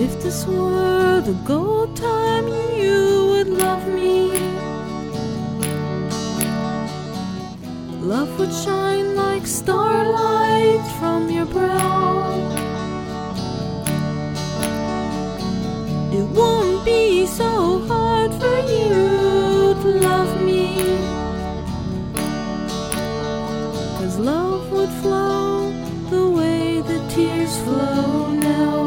If this were the gold time, you would love me. Love would shine like starlight from your brow. It won't be so hard for you to love me, 'cause love would flow the way the tears flow now.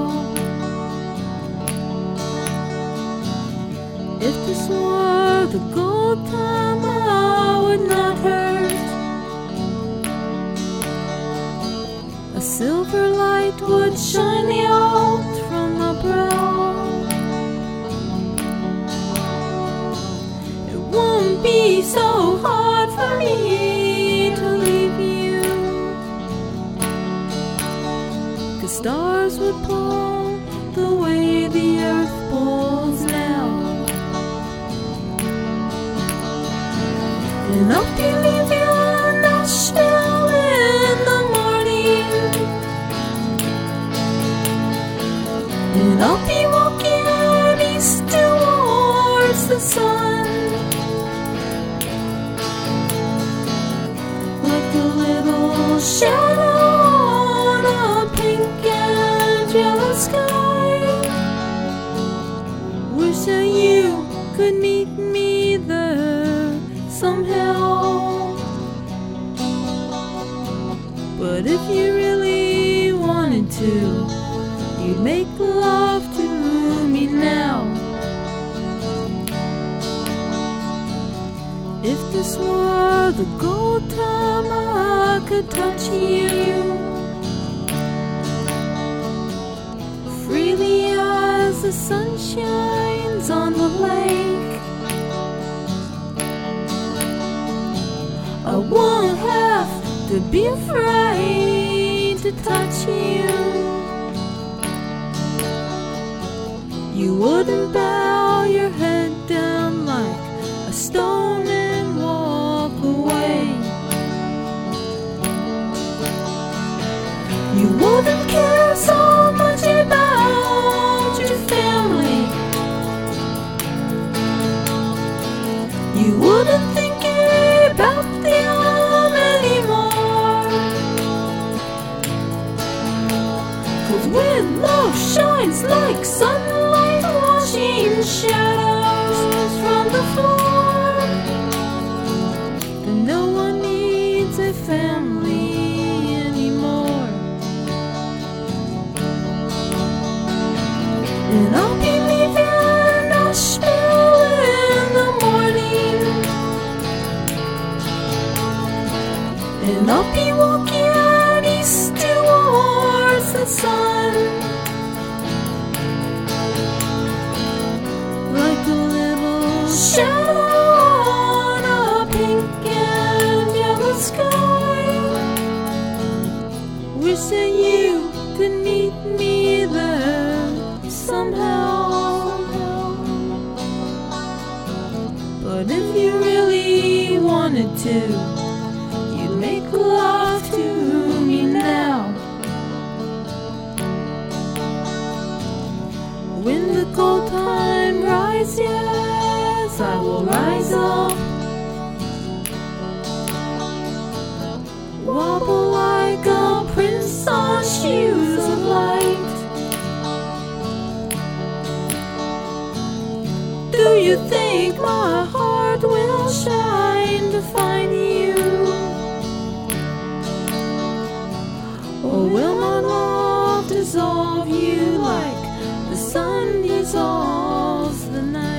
If this were the gold time, I would not hurt. A silver light would shine out from my brow. It won't be so hard for me to leave you, 'cause stars would pull the way the earth pulls now. And I'll be leaving Nashville in the morning, and I'll be walking east towards the sun, like a little shadow on a pink and yellow sky. Wish that you could meet me there somehow. But if you really wanted to, you'd make love to me now. If this were the gold time, I could touch you freely as the sun shines on the lake. I won't have to be afraid to touch you. You wouldn't bow your head down like a stone and walk away. You wouldn't care so much about your family. You wouldn't think about them anymore, 'cause when love shines like sunlight washing shadows from the floor, then no one needs a family anymore. And I'll be leaving Nashville in the morning, and I'll be walking east towards the sun, like a little shadow on a pink and yellow sky. Wish that you could meet me there somehow. But if you really wanted to, you'd make love to me now. When the gold time rises, I will rise up, wobble like a prince on shoes of light. Do you think my heart will shine to find you? Or will my love dissolve you like the sun dissolves the night?